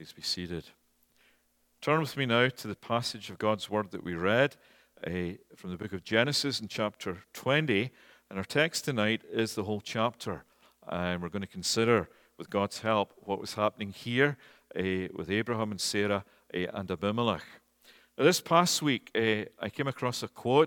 Please be seated. Turn with me now to the passage of God's Word that we read from the book of Genesis in chapter 20. And our text tonight is the whole chapter. And we're going to consider, with God's help, what was happening here with Abraham and Sarah and Abimelech. Now, this past week, I came across a quote,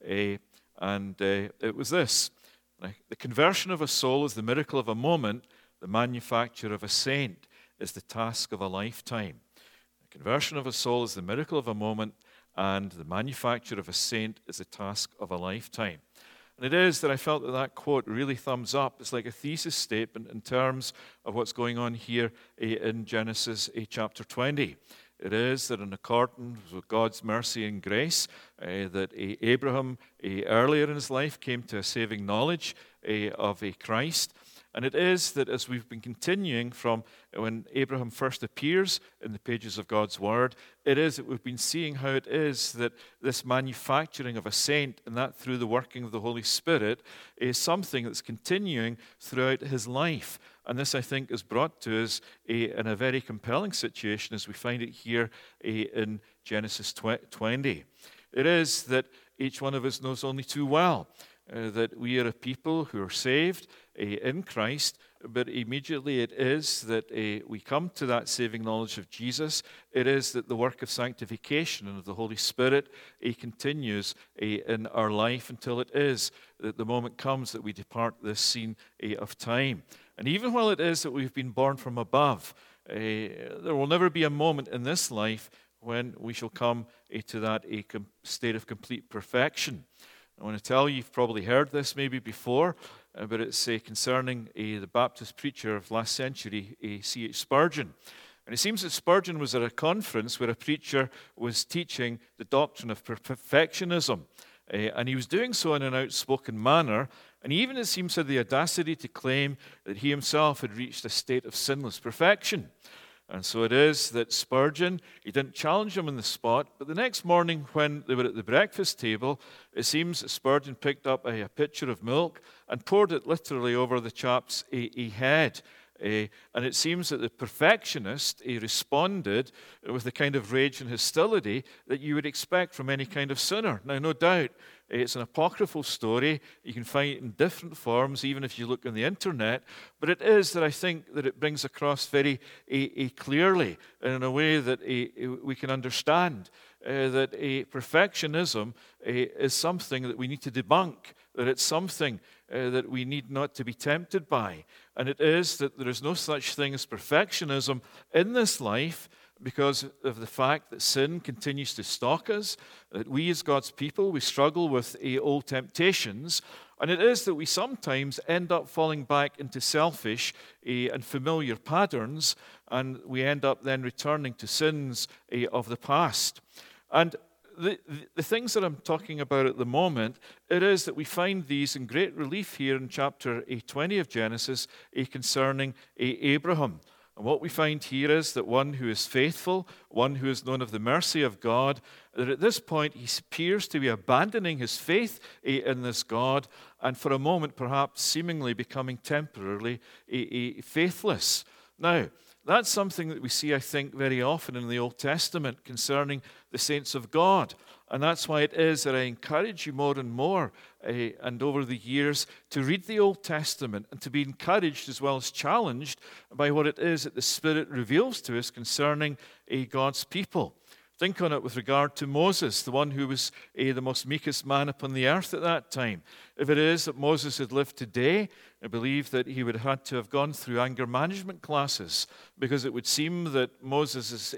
and it was this: "The conversion of a soul is the miracle of a moment. The manufacture of a saint is the task of a lifetime." The conversion of a soul is the miracle of a moment, and the manufacture of a saint is the task of a lifetime. And it is that I felt that quote really thumbs up. It's like a thesis statement in terms of what's going on here in Genesis chapter 20. It is that in accordance with God's mercy and grace, that Abraham earlier in his life came to a saving knowledge of Christ. And it is that as we've been continuing from when Abraham first appears in the pages of God's Word, it is that we've been seeing how it is that this manufacturing of a saint, and that through the working of the Holy Spirit, is something that's continuing throughout his life. And this, I think, is brought to us in a very compelling situation as we find it here in Genesis 20. It is that each one of us knows only too well that we are a people who are saved in Christ, but immediately it is that we come to that saving knowledge of Jesus. It is that the work of sanctification and of the Holy Spirit continues in our life until it is that the moment comes that we depart this scene of time. And even while it is that we've been born from above, there will never be a moment in this life when we shall come to that state of complete perfection. I want to tell you, you've probably heard this maybe before, but it's concerning the Baptist preacher of last century, C.H. Spurgeon. And it seems that Spurgeon was at a conference where a preacher was teaching the doctrine of perfectionism. And he was doing so in an outspoken manner. And he even, it seems, had the audacity to claim that he himself had reached a state of sinless perfection. And so it is that Spurgeon, he didn't challenge him on the spot, but the next morning when they were at the breakfast table, it seems that Spurgeon picked up a pitcher of milk and poured it literally over the chap's head. And it seems that the perfectionist, he responded with the kind of rage and hostility that you would expect from any kind of sinner. Now, no doubt, it's an apocryphal story. You can find it in different forms, even if you look on the internet. But it is that I think that it brings across very clearly, and in a way that we can understand, that perfectionism is something that we need to debunk, that it's something that we need not to be tempted by. And it is that there is no such thing as perfectionism in this life, because of the fact that sin continues to stalk us, that we as God's people, we struggle with old temptations, and it is that we sometimes end up falling back into selfish and familiar patterns, and we end up then returning to sins of the past. And the things that I'm talking about at the moment, it is that we find these in great relief here in chapter 20 of Genesis concerning Abraham. And what we find here is that one who is faithful, one who has known of the mercy of God, that at this point he appears to be abandoning his faith in this God, and for a moment perhaps seemingly becoming temporarily faithless. Now, that's something that we see, I think, very often in the Old Testament concerning the saints of God. And that's why it is that I encourage you more and more, and over the years, to read the Old Testament and to be encouraged as well as challenged by what it is that the Spirit reveals to us concerning God's people. Think on it with regard to Moses, the one who was the most meekest man upon the earth at that time. If it is that Moses had lived today, I believe that he would have had to have gone through anger management classes, because it would seem that Moses'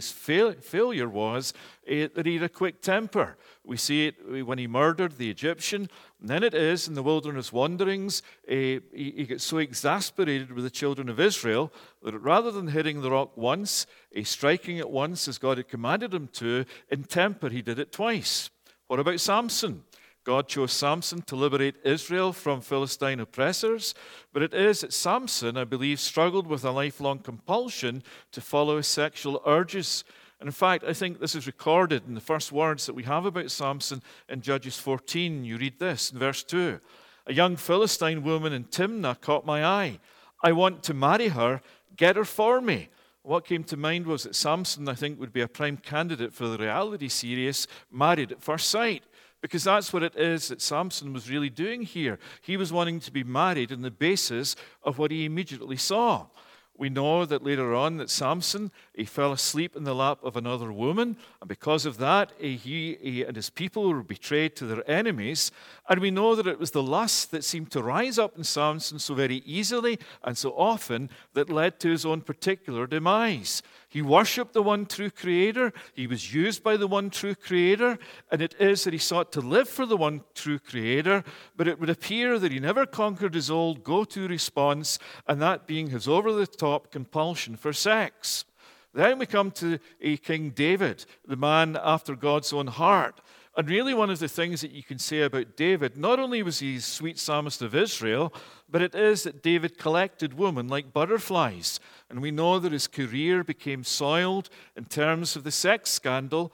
failure was that he had a quick temper. We see it when he murdered the Egyptian, and then it is in the wilderness wanderings, he gets so exasperated with the children of Israel that rather than hitting the rock once, striking it once as God had commanded him to, in temper he did it twice. What about Samson? God chose Samson to liberate Israel from Philistine oppressors, but it is that Samson, I believe, struggled with a lifelong compulsion to follow his sexual urges. And in fact, I think this is recorded in the first words that we have about Samson in Judges 14. You read this in verse 2. "A young Philistine woman in Timnah caught my eye. I want to marry her. Get her for me." what came to mind was that Samson, I think, would be a prime candidate for the reality series Married at First Sight, because that's what it is that Samson was really doing here. He was wanting to be married on the basis of what he immediately saw. We know that later on that Samson, he fell asleep in the lap of another woman, and because of that, he and his people were betrayed to their enemies. And we know that it was the lust that seemed to rise up in Samson so very easily and so often that led to his own particular demise. He worshipped the one true Creator. He was used by the one true Creator. And it is that he sought to live for the one true Creator. But it would appear that he never conquered his old go-to response, and that being his over-the-top compulsion for sex. Then we come to King David, the man after God's own heart. And really one of the things that you can say about David, not only was he sweet psalmist of Israel, but it is that David collected women like butterflies. And we know that his career became soiled in terms of the sex scandal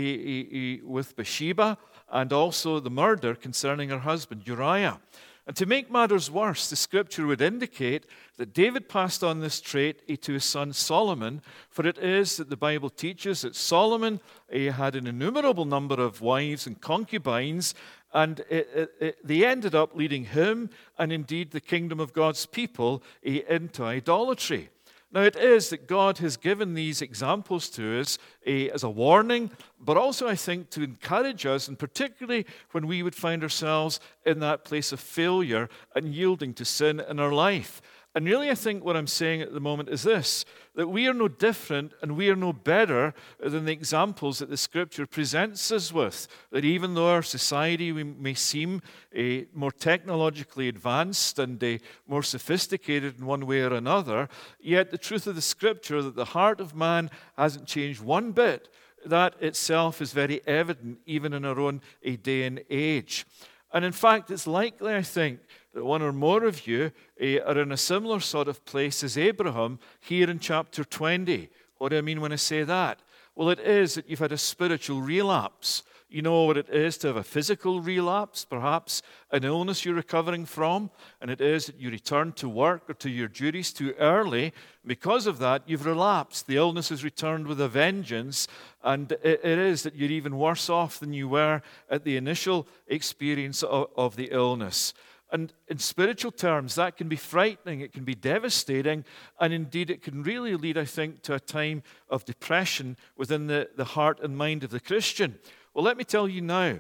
with Bathsheba and also the murder concerning her husband Uriah. And to make matters worse, the scripture would indicate that David passed on this trait to his son Solomon, for it is that the Bible teaches that Solomon had an innumerable number of wives and concubines, and they ended up leading him and indeed the kingdom of God's people into idolatry. Now, it is that God has given these examples to us as a warning, but also, I think, to encourage us, and particularly when we would find ourselves in that place of failure and yielding to sin in our life. And really, I think what I'm saying at the moment is this, that we are no different and we are no better than the examples that the Scripture presents us with. That even though our society may seem more technologically advanced and more sophisticated in one way or another, yet the truth of the Scripture that the heart of man hasn't changed one bit, that itself is very evident even in our own day and age. And in fact, it's likely, I think, that one or more of you are in a similar sort of place as Abraham here in chapter 20. What do I mean when I say that? Well, it is that you've had a spiritual relapse. You know what it is to have a physical relapse, perhaps an illness you're recovering from, and it is that you return to work or to your duties too early. Because of that, you've relapsed. The illness has returned with a vengeance, and it is that you're even worse off than you were at the initial experience of the illness. And in spiritual terms, that can be frightening, it can be devastating, and indeed it can really lead, I think, to a time of depression within the heart and mind of the Christian. Well, let me tell you now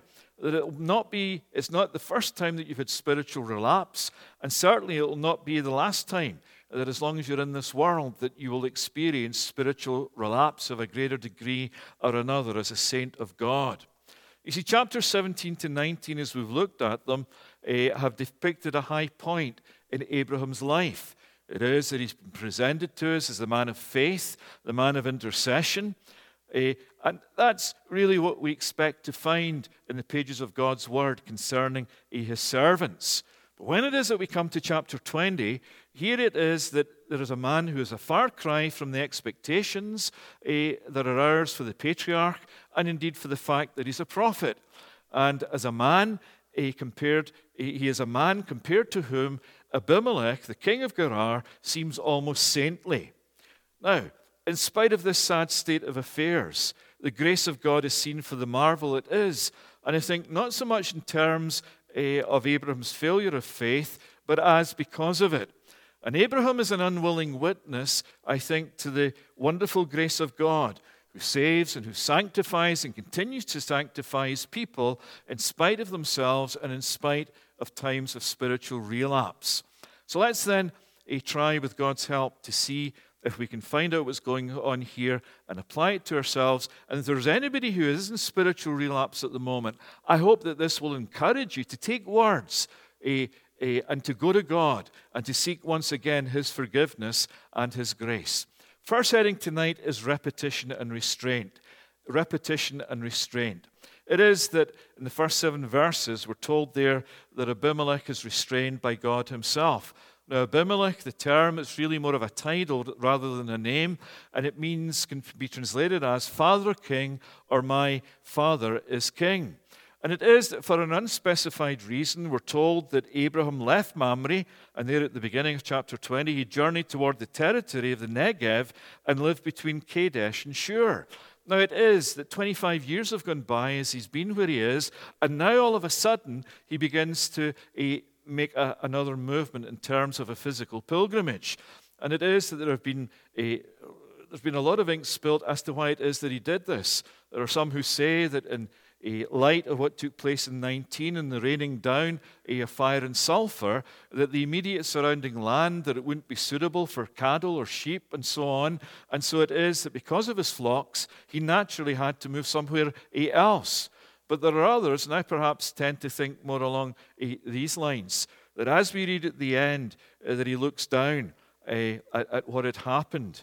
that it's not the first time that you've had spiritual relapse, and certainly it will not be the last time that as long as you're in this world that you will experience spiritual relapse of a greater degree or another as a saint of God. You see, chapters 17 to 19, as we've looked at them, have depicted a high point in Abraham's life. It is that he's been presented to us as the man of faith, the man of intercession. And that's really what we expect to find in the pages of God's Word concerning his servants. But when it is that we come to chapter 20, here it is that there is a man who is a far cry from the expectations that are ours for the patriarch, and indeed for the fact that he's a prophet. And as a man, he is a man compared to whom Abimelech, the king of Gerar, seems almost saintly. Now, in spite of this sad state of affairs, the grace of God is seen for the marvel it is. And I think not so much in terms of Abraham's failure of faith, but as because of it. And Abraham is an unwilling witness, I think, to the wonderful grace of God, who saves and who sanctifies and continues to sanctify his people in spite of themselves and in spite of times of spiritual relapse. So let's then try with God's help to see if we can find out what's going on here and apply it to ourselves. And if there's anybody who is in spiritual relapse at the moment, I hope that this will encourage you to take words and to go to God and to seek once again his forgiveness and his grace. First heading tonight is repetition and restraint. Repetition and restraint. It is that in the first 7 verses, we're told there that Abimelech is restrained by God himself. Now, Abimelech, the term, is really more of a title rather than a name, and it can be translated as Father King or My Father is King. And it is that for an unspecified reason, we're told that Abraham left Mamre, and there at the beginning of chapter 20, he journeyed toward the territory of the Negev and lived between Kadesh and Shur. Now it is that 25 years have gone by as he's been where he is, and now all of a sudden he begins to make another movement in terms of a physical pilgrimage. And it is that there's been a lot of ink spilled as to why it is that he did this. There are some who say that in light of what took place in 19 and the raining down of fire and sulfur, that the immediate surrounding land, that it wouldn't be suitable for cattle or sheep and so on. And so it is that because of his flocks, he naturally had to move somewhere else. But there are others, and I perhaps tend to think more along these lines, that as we read at the end, that he looks down at what had happened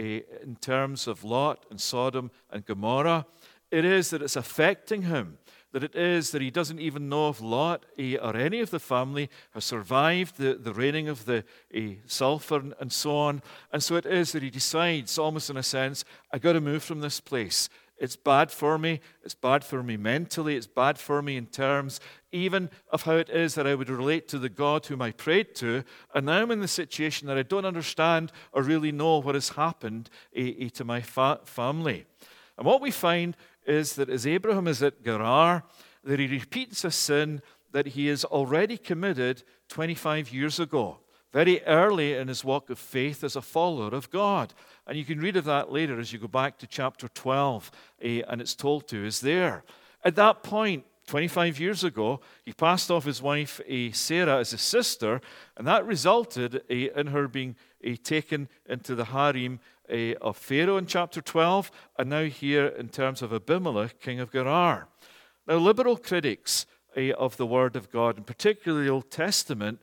in terms of Lot and Sodom and Gomorrah. It is that it's affecting him, that it is that he doesn't even know if Lot or any of the family has survived the raining of the sulfur and so on. And so it is that he decides, almost in a sense, I got to move from this place. It's bad for me. It's bad for me mentally. It's bad for me in terms even of how it is that I would relate to the God whom I prayed to. And now I'm in the situation that I don't understand or really know what has happened to my family. And what we find is that as Abraham is at Gerar, that he repeats a sin that he has already committed 25 years ago, very early in his walk of faith as a follower of God. And you can read of that later as you go back to chapter 12, and it's told to us there. At that point, 25 years ago, he passed off his wife Sarah as a sister, and that resulted in her being taken into the harem of Pharaoh in chapter 12, and now here in terms of Abimelech, king of Gerar. Now, liberal critics of the Word of God, and particularly the Old Testament,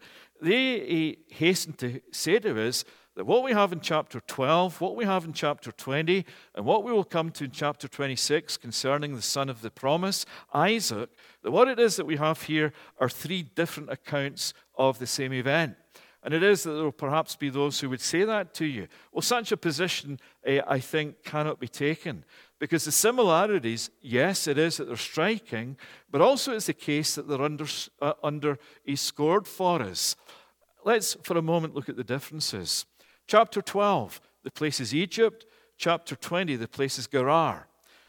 they hasten to say to us that what we have in chapter 12, what we have in chapter 20, and what we will come to in chapter 26 concerning the son of the promise, Isaac, that what it is that we have here are three different accounts of the same event. And it is that there will perhaps be those who would say that to you. Well, such a position, I think, cannot be taken. Because the similarities, yes, it is that they're striking, but also it's the case that they're scored for us. Let's, for a moment, look at the differences. Chapter 12, the place is Egypt. Chapter 20, the place is Gerar.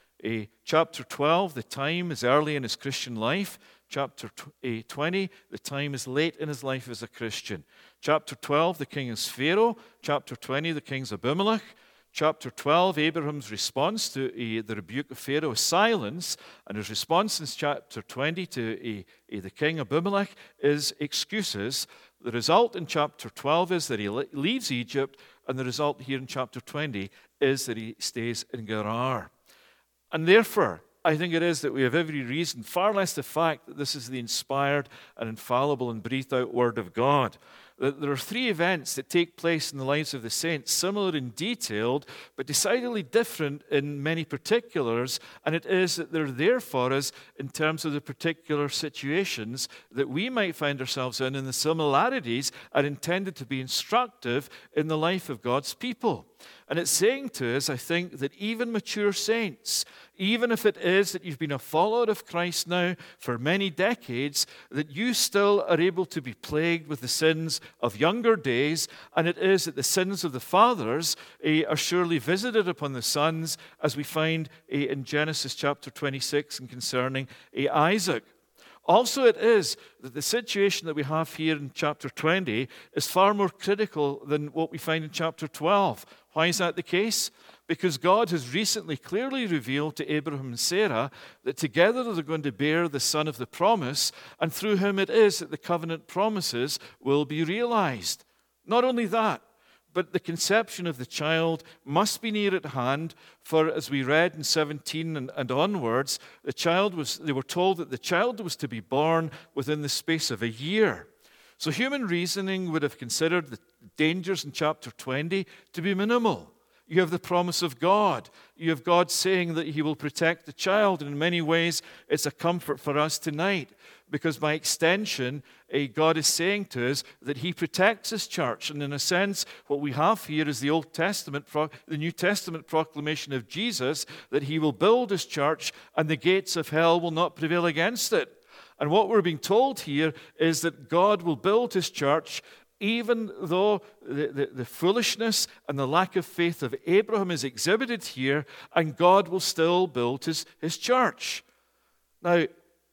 Chapter 12, the time is early in his Christian life. Chapter 20, the time is late in his life as a Christian. Chapter 12, the king is Pharaoh. Chapter 20, the king's Abimelech. Chapter 12, Abraham's response to the rebuke of Pharaoh is silence, and his response in chapter 20 to the king Abimelech is excuses. The result in chapter 12 is that he leaves Egypt, and the result here in chapter 20 is that he stays in Gerar. And therefore, I think it is that we have every reason, far less the fact that this is the inspired and infallible and breathed out Word of God, that there are three events that take place in the lives of the saints, similar in detail, but decidedly different in many particulars, and it is that they're there for us in terms of the particular situations that we might find ourselves in, and the similarities are intended to be instructive in the life of God's people. And it's saying to us, I think, that even mature saints, even if it is that you've been a follower of Christ now for many decades, that you still are able to be plagued with the sins of younger days, and it is that the sins of the fathers are surely visited upon the sons, as we find in Genesis chapter 26 and concerning Isaac. Also, it is that the situation that we have here in chapter 20 is far more critical than what we find in chapter 12. Why is that the case? Because God has recently clearly revealed to Abraham and Sarah that together they're going to bear the son of the promise, and through him it is that the covenant promises will be realized. Not only that, but the conception of the child must be near at hand, for as we read in 17 and onwards, they were told that the child was to be born within the space of a year. So human reasoning would have considered the dangers in chapter 20 to be minimal. You have the promise of God. You have God saying that he will protect the child. And in many ways, it's a comfort for us tonight, because by extension, God is saying to us that he protects his church. And in a sense, what we have here is the New Testament proclamation of Jesus, that he will build his church and the gates of hell will not prevail against it. And what we're being told here is that God will build his church even though the foolishness and the lack of faith of Abraham is exhibited here, and God will still build his church. Now,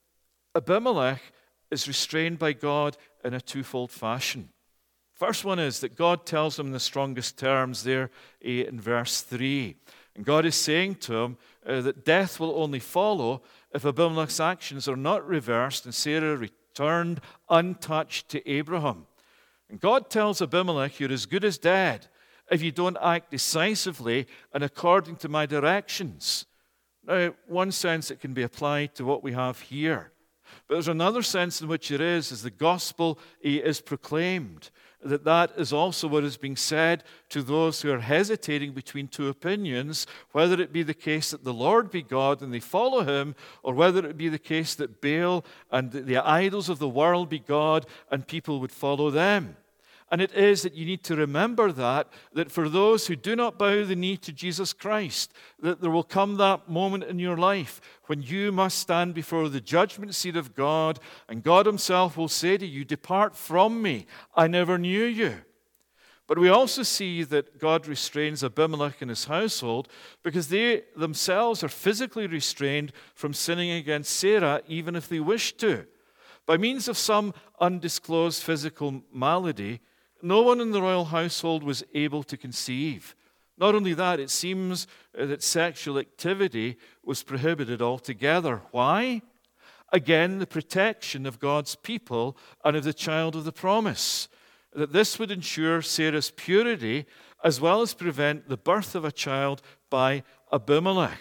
Abimelech is restrained by God in a twofold fashion. First one is that God tells him in the strongest terms there in verse 3. And God is saying to him that death will only follow if Abimelech's actions are not reversed and Sarah returned untouched to Abraham. And God tells Abimelech, you're as good as dead if you don't act decisively and according to my directions. Now, one sense it can be applied to what we have here. But there's another sense in which it is, as the gospel is proclaimed, that is also what is being said to those who are hesitating between two opinions, whether it be the case that the Lord be God and they follow him, or whether it be the case that Baal and the idols of the world be God and people would follow them. And it is that you need to remember that for those who do not bow the knee to Jesus Christ, that there will come that moment in your life when you must stand before the judgment seat of God, and God himself will say to you, depart from me, I never knew you. But we also see that God restrains Abimelech and his household because they themselves are physically restrained from sinning against Sarah, even if they wish to. By means of some undisclosed physical malady, no one in the royal household was able to conceive. Not only that, it seems that sexual activity was prohibited altogether. Why? Again, the protection of God's people and of the child of the promise. That this would ensure Sarah's purity as well as prevent the birth of a child by Abimelech.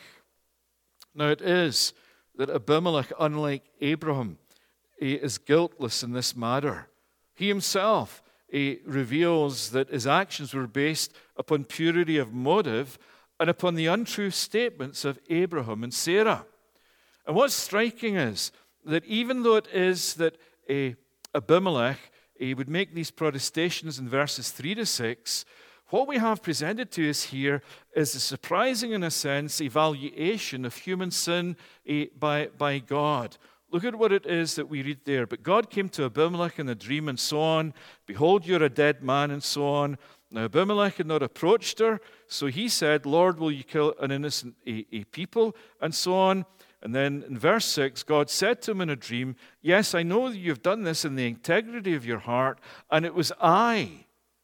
Now it is that Abimelech, unlike Abraham, he is guiltless in this matter. He himself reveals that his actions were based upon purity of motive and upon the untrue statements of Abraham and Sarah. And what's striking is that even though it is that Abimelech would make these protestations in verses 3 to 6, what we have presented to us here is a surprising, in a sense, evaluation of human sin by God. Look at what it is that we read there. But God came to Abimelech in a dream and so on. Behold, you're a dead man and so on. Now Abimelech had not approached her, so he said, Lord, will you kill an innocent people? And so on. And then in verse 6, God said to him in a dream, yes, I know that you've done this in the integrity of your heart, and it was I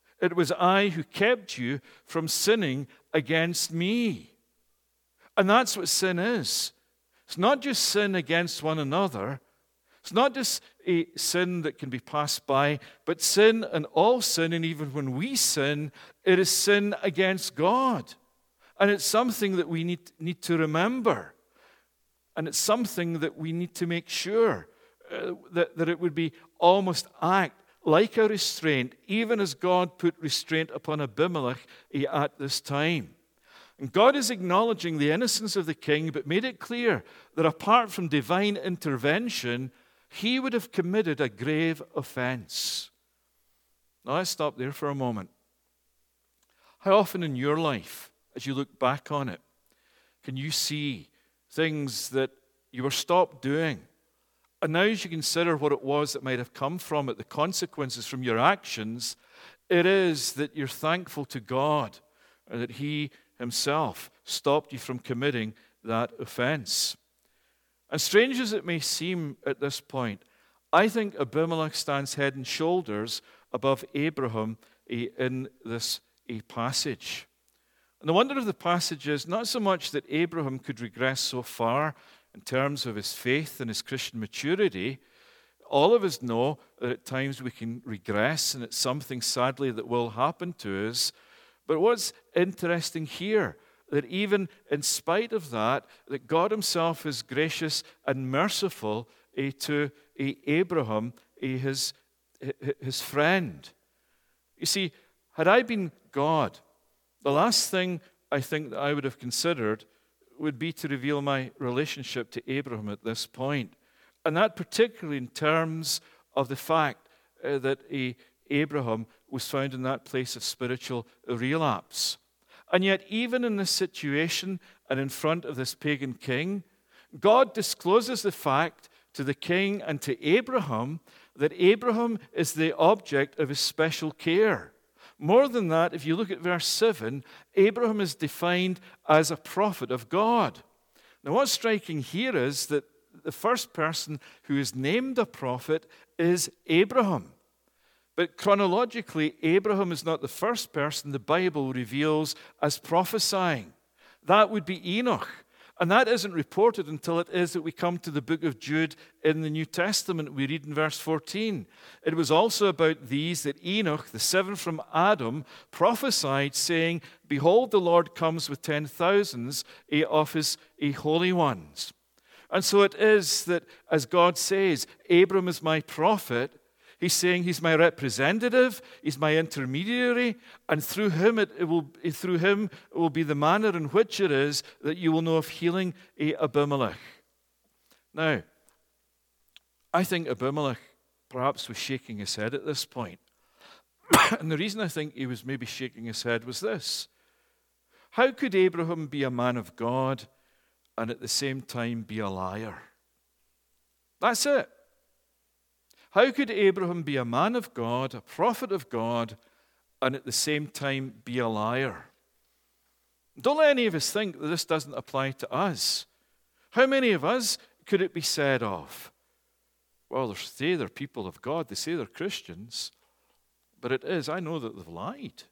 who kept you from sinning against me. And that's what sin is. It's not just sin against one another. It's not just a sin that can be passed by, but sin and all sin, and even when we sin, it is sin against God. And it's something that we need to remember. And it's something that we need to make sure that it would be almost act like a restraint, even as God put restraint upon Abimelech at this time. And God is acknowledging the innocence of the king, but made it clear that apart from divine intervention, he would have committed a grave offense. Now let's stop there for a moment. How often in your life, as you look back on it, can you see things that you were stopped doing? And now as you consider what it was that might have come from it, the consequences from your actions, it is that you're thankful to God and that he himself stopped you from committing that offense. And strange as it may seem at this point, I think Abimelech stands head and shoulders above Abraham in this passage. And the wonder of the passage is not so much that Abraham could regress so far in terms of his faith and his Christian maturity. All of us know that at times we can regress, and it's something sadly that will happen to us. But what's interesting here, that even in spite of that God himself is gracious and merciful to Abraham, his friend. You see, had I been God, the last thing I think that I would have considered would be to reveal my relationship to Abraham at this point. And that particularly in terms of the fact that Abraham was found in that place of spiritual relapse. And yet, even in this situation and in front of this pagan king, God discloses the fact to the king and to Abraham that Abraham is the object of his special care. More than that, if you look at verse 7, Abraham is defined as a prophet of God. Now, what's striking here is that the first person who is named a prophet is Abraham. But chronologically, Abraham is not the first person the Bible reveals as prophesying. That would be Enoch. And that isn't reported until it is that we come to the book of Jude in the New Testament. We read in verse 14. It was also about these that Enoch, the seventh from Adam, prophesied, saying, "Behold, the Lord comes with 10,000s of his holy ones." And so it is that, as God says, Abram is my prophet. He's saying he's my representative, he's my intermediary, and through him it will be the manner in which it is that you will know of healing Abimelech. Now, I think Abimelech perhaps was shaking his head at this point. And the reason I think he was maybe shaking his head was this. How could Abraham be a man of God and at the same time be a liar? That's it. How could Abraham be a man of God, a prophet of God, and at the same time be a liar? Don't let any of us think that this doesn't apply to us. How many of us could it be said of? Well, they say they're people of God, they say they're Christians, but it is, I know that they've lied.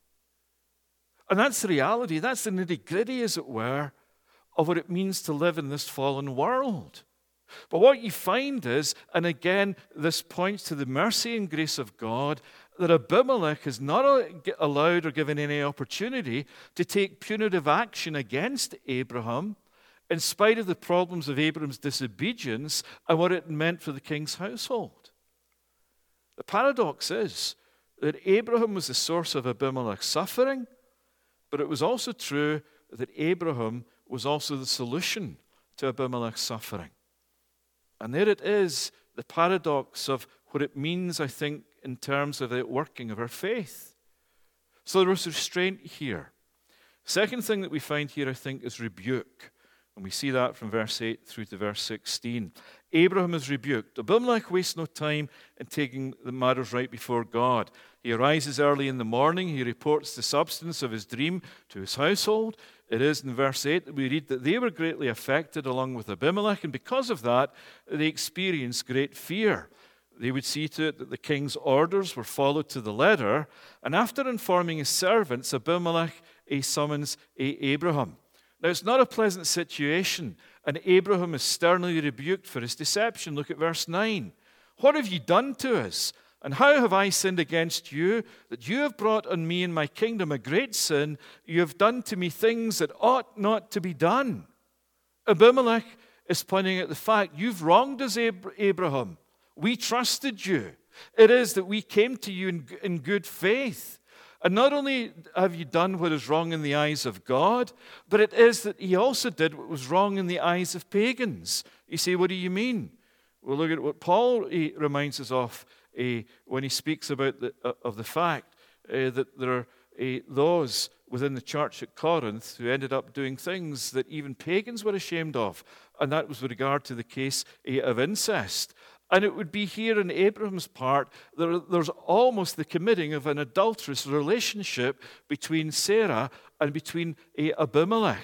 And that's the reality, that's the nitty-gritty, as it were, of what it means to live in this fallen world. But what you find is, and again, this points to the mercy and grace of God, that Abimelech is not allowed or given any opportunity to take punitive action against Abraham, in spite of the problems of Abraham's disobedience and what it meant for the king's household. The paradox is that Abraham was the source of Abimelech's suffering, but it was also true that Abraham was also the solution to Abimelech's suffering. And there it is, the paradox of what it means, I think, in terms of the working of our faith. So there was restraint here. Second thing that we find here, I think, is rebuke. And we see that from verse 8 through to verse 16. Abraham is rebuked. Abimelech wastes no time in taking the matters right before God. He arises early in the morning. He reports the substance of his dream to his household. It is in verse 8 that we read that they were greatly affected along with Abimelech, and because of that, they experienced great fear. They would see to it that the king's orders were followed to the letter, and after informing his servants, Abimelech summons Abraham. Now, it's not a pleasant situation, and Abraham is sternly rebuked for his deception. Look at verse 9. "What have you done to us? And how have I sinned against you, that you have brought on me and my kingdom a great sin? You have done to me things that ought not to be done." Abimelech is pointing at the fact, you've wronged us, Abraham. We trusted you. It is that we came to you in good faith. And not only have you done what is wrong in the eyes of God, but it is that he also did what was wrong in the eyes of pagans. You say, what do you mean? Well, look at what Paul reminds us of when he speaks about the fact that there are those within the church at Corinth who ended up doing things that even pagans were ashamed of. And that was with regard to the case of incest. And it would be here in Abraham's part, there's almost the committing of an adulterous relationship between Sarah and between Abimelech.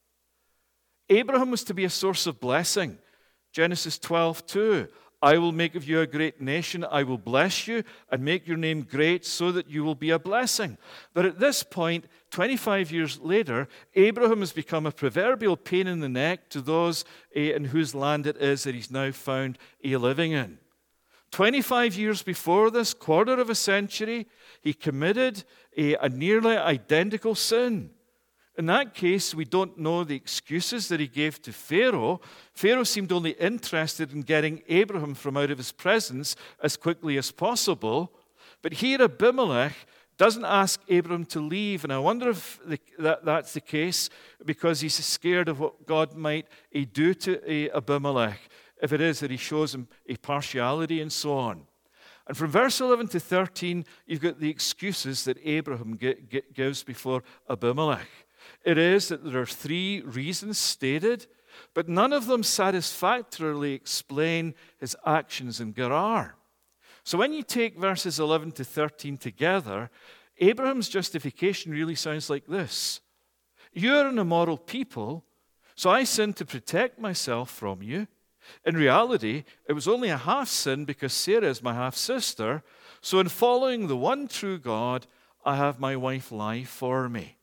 Abraham was to be a source of blessing. Genesis 12:2. "I will make of you a great nation. I will bless you and make your name great so that you will be a blessing." But at this point, 25 years later, Abraham has become a proverbial pain in the neck to those in whose land it is that he's now found living in. 25 years before this, quarter of a century, he committed a nearly identical sin. In that case, we don't know the excuses that he gave to Pharaoh. Pharaoh seemed only interested in getting Abraham from out of his presence as quickly as possible. But here Abimelech doesn't ask Abraham to leave. And I wonder if that's the case because he's scared of what God might do to Abimelech, if it is that he shows him a partiality and so on. And from verse 11 to 13, you've got the excuses that Abraham gives before Abimelech. It is that there are 3 reasons stated, but none of them satisfactorily explain his actions in Gerar. So when you take verses 11 to 13 together, Abraham's justification really sounds like this. You're an immoral people, so I sinned to protect myself from you. In reality, it was only a half sin because Sarah is my half-sister. So in following the one true God, I have my wife lie for me.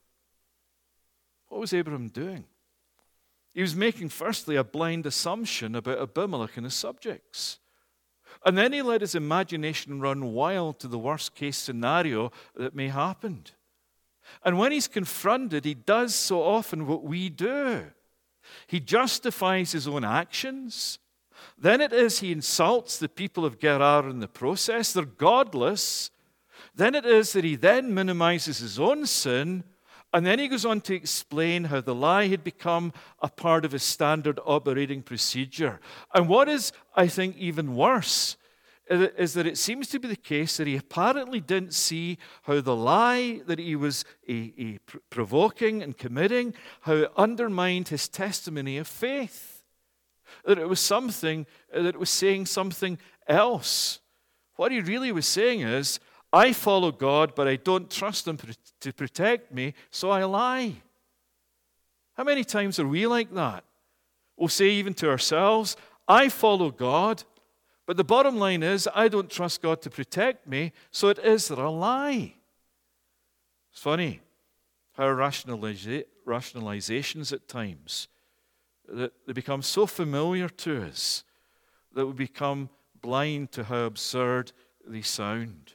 What was Abraham doing? He was making, firstly, a blind assumption about Abimelech and his subjects. And then he let his imagination run wild to the worst-case scenario that may happen. And when he's confronted, he does so often what we do. He justifies his own actions. Then it is he insults the people of Gerar in the process. They're godless. Then it is that he then minimizes his own sin. And then he goes on to explain how the lie had become a part of his standard operating procedure. And what is, I think, even worse is that it seems to be the case that he apparently didn't see how the lie that he was provoking and committing, how it undermined his testimony of faith. That it was something, that it was saying something else. What he really was saying is, I follow God, but I don't trust him to protect me, so I lie. How many times are we like that? We'll say even to ourselves, I follow God, but the bottom line is, I don't trust God to protect me, so it is that I lie. It's funny how rationalizations at times, that they become so familiar to us that we become blind to how absurd they sound.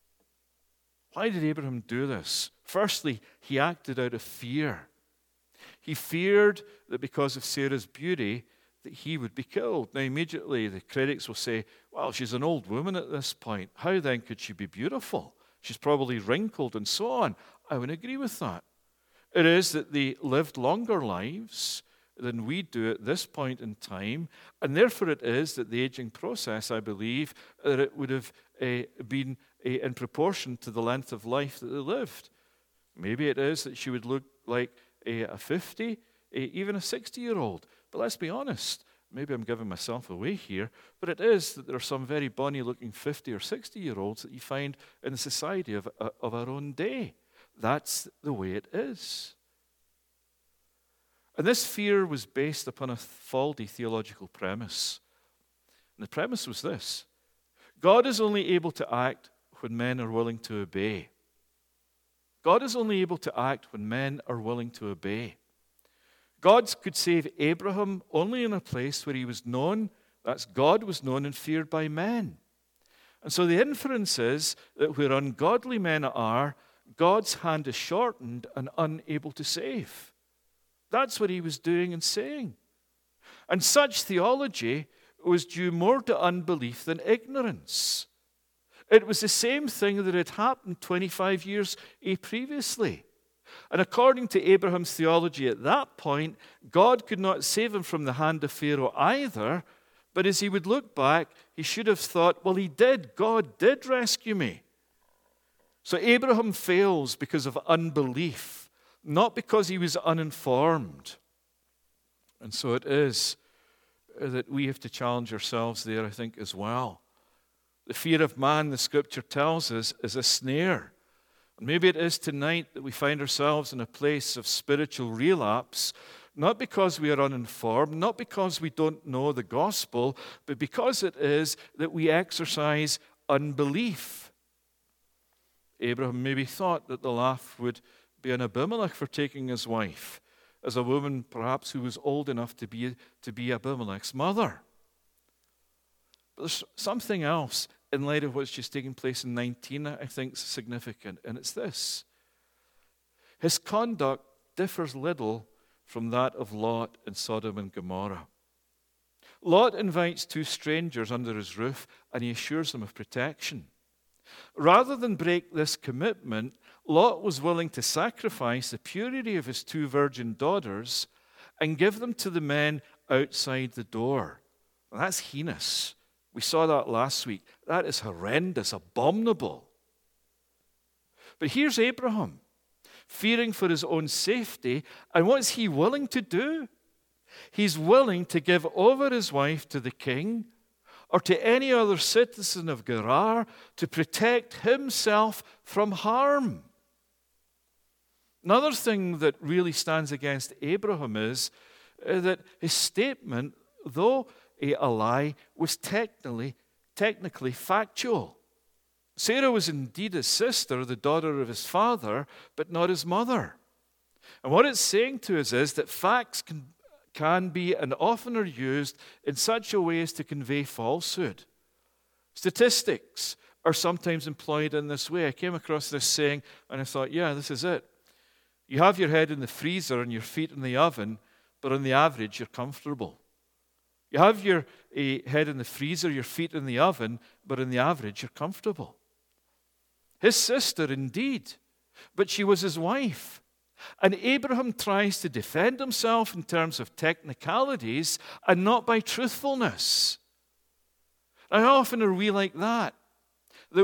Why did Abraham do this? Firstly, he acted out of fear. He feared that because of Sarah's beauty, that he would be killed. Now, immediately, the critics will say, well, she's an old woman at this point. How then could she be beautiful? She's probably wrinkled and so on. I would agree with that. It is that they lived longer lives than we do at this point in time, and therefore it is that the aging process, I believe, that it would have been in proportion to the length of life that they lived. Maybe it is that she would look like a 50, even a 60-year-old. But let's be honest, maybe I'm giving myself away here, but it is that there are some very bonny-looking 50 or 60-year-olds that you find in the society of our own day. That's the way it is. And this fear was based upon a faulty theological premise. And the premise was this: God is only able to act when men are willing to obey. God is only able to act when men are willing to obey. God could save Abraham only in a place where he was known, that's God was known and feared by men. And so the inference is that where ungodly men are, God's hand is shortened and unable to save. That's what he was doing and saying. And such theology was due more to unbelief than ignorance. It was the same thing that had happened 25 years previously. And according to Abraham's theology at that point, God could not save him from the hand of Pharaoh either, but as he would look back, he should have thought, well, he did. God did rescue me. So Abraham fails because of unbelief, not because he was uninformed. And so it is that we have to challenge ourselves there, I think, as well. The fear of man, the Scripture tells us, is a snare. And maybe it is tonight that we find ourselves in a place of spiritual relapse, not because we are uninformed, not because we don't know the gospel, but because it is that we exercise unbelief. Abraham maybe thought that the laugh would be on Abimelech for taking his wife, as a woman perhaps who was old enough to be Abimelech's mother. But there's something else in light of what's just taking place in 19, I think is significant, and it's this. His conduct differs little from that of Lot in Sodom and Gomorrah. Lot invites two strangers under his roof, and he assures them of protection. Rather than break this commitment, Lot was willing to sacrifice the purity of his 2 virgin daughters and give them to the men outside the door. Well, that's heinous. We saw that last week. That is horrendous, abominable. But here's Abraham, fearing for his own safety, and what is he willing to do? He's willing to give over his wife to the king or to any other citizen of Gerar to protect himself from harm. Another thing that really stands against Abraham is that his statement, though a lie, was technically factual. Sarah was indeed his sister, the daughter of his father, but not his mother. And what it's saying to us is that facts can be and often are used in such a way as to convey falsehood. Statistics are sometimes employed in this way. I came across this saying and I thought, yeah, this is it. You have your head in the freezer and your feet in the oven, but on the average, you're comfortable. You have your head in the freezer, your feet in the oven, but on the average, you're comfortable. His sister, indeed, but she was his wife. And Abraham tries to defend himself in terms of technicalities and not by truthfulness. Now, how often are we like that? That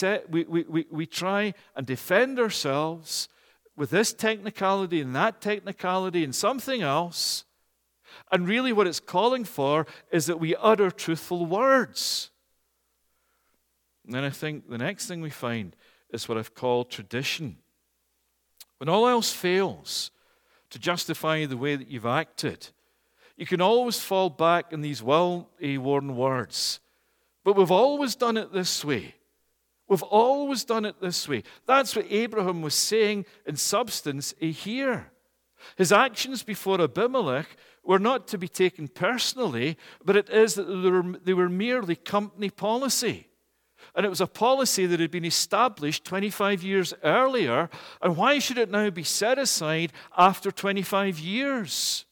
we try and defend ourselves with this technicality and that technicality and something else, and really what it's calling for is that we utter truthful words. And then I think the next thing we find is what I've called tradition. When all else fails to justify the way that you've acted, you can always fall back on these well-worn words. But we've always done it this way. We've always done it this way. That's what Abraham was saying in substance here. His actions before Abimelech were not to be taken personally, but it is that they were merely company policy. And it was a policy that had been established 25 years earlier. And why should it now be set aside after 25 years?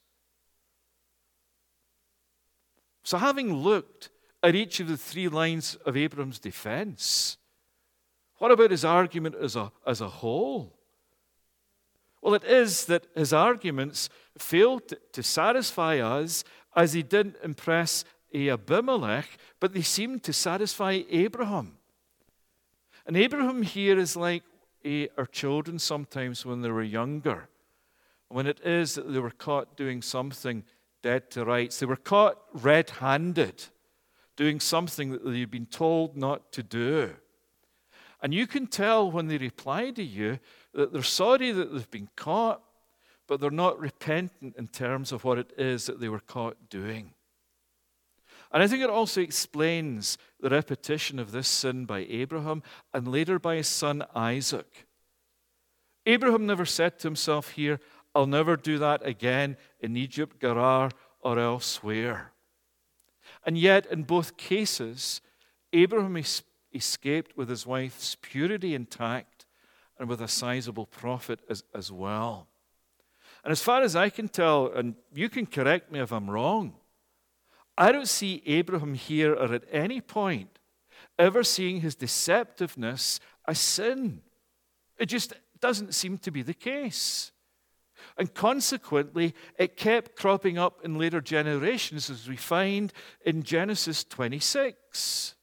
So having looked at each of the 3 lines of Abraham's defense, what about his argument as a whole? Well, it is that his arguments failed to satisfy us as he didn't impress Abimelech, but they seemed to satisfy Abraham. And Abraham here is like our children sometimes when they were younger. When it is that they were caught doing something dead to rights, they were caught red-handed, doing something that they'd been told not to do. And you can tell when they reply to you that they're sorry that they've been caught, but they're not repentant in terms of what it is that they were caught doing. And I think it also explains the repetition of this sin by Abraham and later by his son Isaac. Abraham never said to himself here, I'll never do that again in Egypt, Gerar, or elsewhere. And yet, in both cases, Abraham escaped with his wife's purity intact and with a sizable profit as well. And as far as I can tell, and you can correct me if I'm wrong, I don't see Abraham here or at any point ever seeing his deceptiveness as sin. It just doesn't seem to be the case. And consequently, it kept cropping up in later generations, as we find in Genesis 26.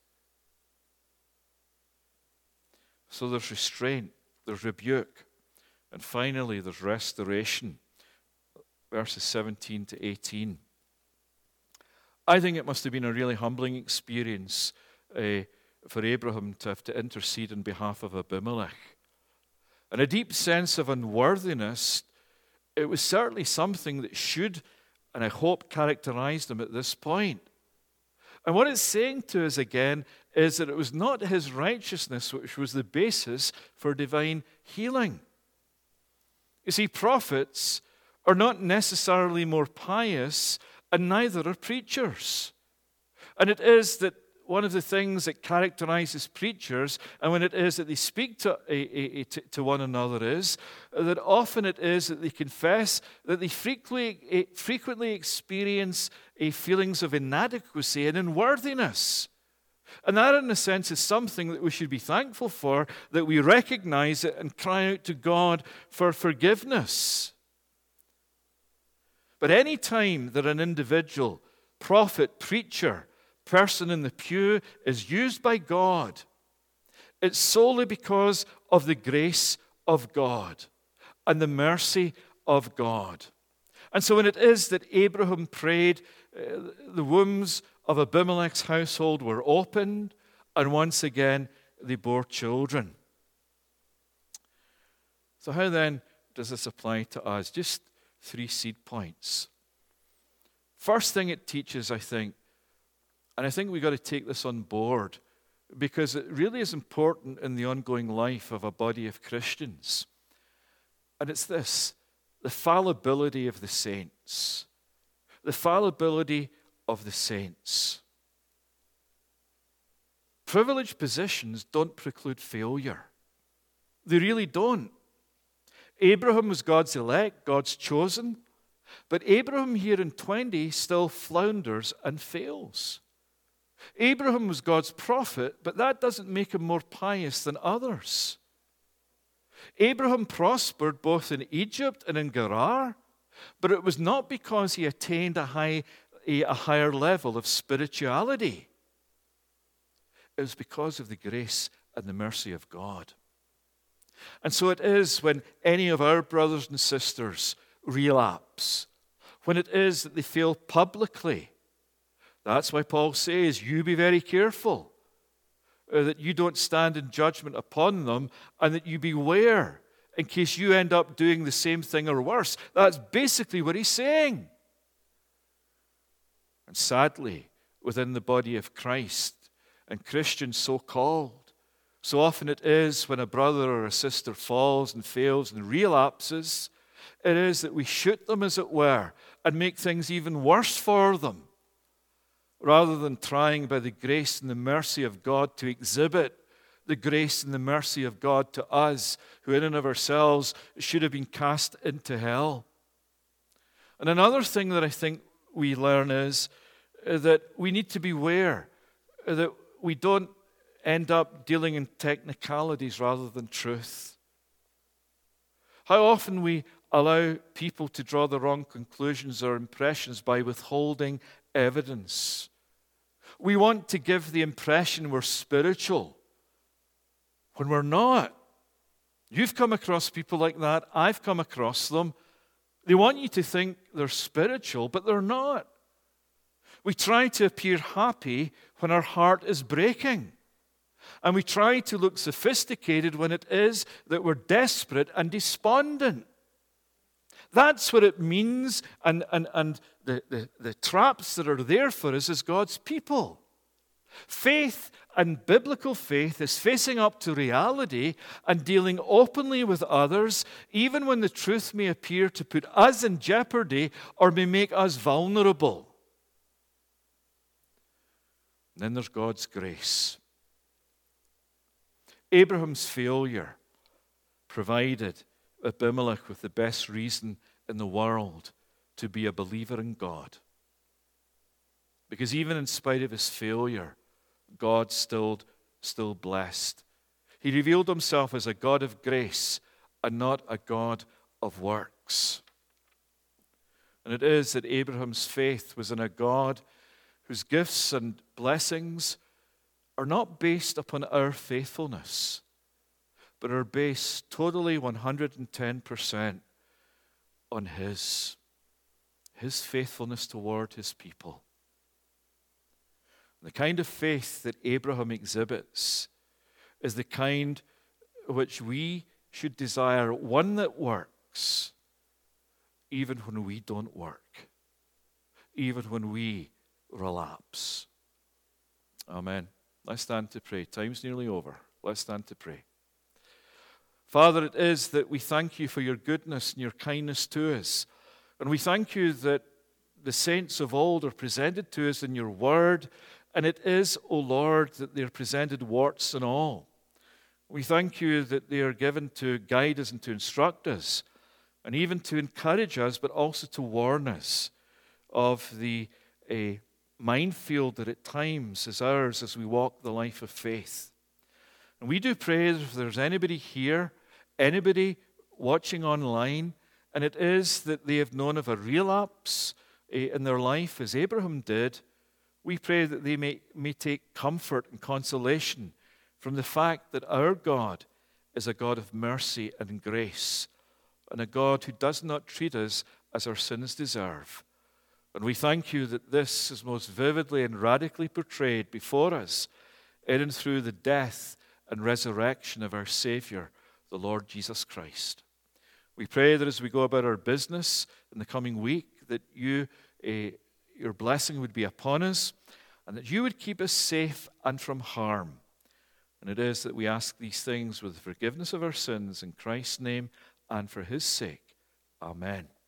So there's restraint, there's rebuke, and finally there's restoration. Verses 17 to 18. I think it must have been a really humbling experience for Abraham to have to intercede on behalf of Abimelech. And a deep sense of unworthiness, it was certainly something that should, and I hope, characterized him at this point. And what it's saying to us again is that it was not his righteousness which was the basis for divine healing. You see, prophets are not necessarily more pious, and neither are preachers. And it is that one of the things that characterizes preachers, and when it is that they speak to one another, is that often it is that they confess that they frequently experience feelings of inadequacy and unworthiness. And that, in a sense, is something that we should be thankful for, that we recognize it and cry out to God for forgiveness. But any time that an individual, prophet, preacher, person in the pew is used by God, it's solely because of the grace of God and the mercy of God. And so when it is that Abraham prayed, the wombs of Abimelech's household were opened, and once again they bore children. So how then does this apply to us? Just 3 seed points. First thing it teaches, I think, and I think we've got to take this on board, because it really is important in the ongoing life of a body of Christians. And it's this: the fallibility of the saints. The fallibility of the saints. Privileged positions don't preclude failure. They really don't. Abraham was God's elect, God's chosen, but Abraham here in 20 still flounders and fails. Abraham was God's prophet, but that doesn't make him more pious than others. Abraham prospered both in Egypt and in Gerar, but it was not because he attained a higher level of spirituality. It was because of the grace and the mercy of God. And so it is when any of our brothers and sisters relapse, when it is that they fail publicly. That's why Paul says, you be very careful, that you don't stand in judgment upon them, and that you beware in case you end up doing the same thing or worse. That's basically what he's saying. And sadly, within the body of Christ, and Christians so-called, so often it is when a brother or a sister falls and fails and relapses, it is that we shoot them, as it were, and make things even worse for them, rather than trying by the grace and the mercy of God to exhibit the grace and the mercy of God to us, who in and of ourselves should have been cast into hell. And another thing that I think we learn is that we need to beware that we don't end up dealing in technicalities rather than truth. How often we allow people to draw the wrong conclusions or impressions by withholding evidence. We want to give the impression we're spiritual when we're not. You've come across people like that. I've come across them. They want you to think they're spiritual, but they're not. We try to appear happy when our heart is breaking. And we try to look sophisticated when it is that we're desperate and despondent. That's what it means, and the traps that are there for us as God's people. Faith and biblical faith is facing up to reality and dealing openly with others, even when the truth may appear to put us in jeopardy or may make us vulnerable. And then there's God's grace. Abraham's failure provided Abimelech with the best reason in the world to be a believer in God. Because even in spite of his failure, God still blessed. He revealed himself as a God of grace and not a God of works. And it is that Abraham's faith was in a God whose gifts and blessings are not based upon our faithfulness, but are based totally 110% on His faithfulness toward His people. The kind of faith that Abraham exhibits is the kind which we should desire, one that works, even when we don't work, even when we relapse. Amen. Let's stand to pray. Time's nearly over. Let's stand to pray. Father, it is that we thank you for your goodness and your kindness to us. And we thank you that the saints of old are presented to us in your word. And it is, O Lord, that they are presented warts and all. We thank you that they are given to guide us and to instruct us, and even to encourage us, but also to warn us of the minefield that at times is ours as we walk the life of faith. And we do pray that if there's anybody here, anybody watching online, and it is that they have known of a relapse in their life as Abraham did, we pray that they may take comfort and consolation from the fact that our God is a God of mercy and grace, and a God who does not treat us as our sins deserve. And we thank you that this is most vividly and radically portrayed before us in and through the death and resurrection of our Savior, the Lord Jesus Christ. We pray that as we go about our business in the coming week, that your blessing would be upon us, and that you would keep us safe and from harm. And it is that we ask these things with the forgiveness of our sins in Christ's name and for his sake. Amen.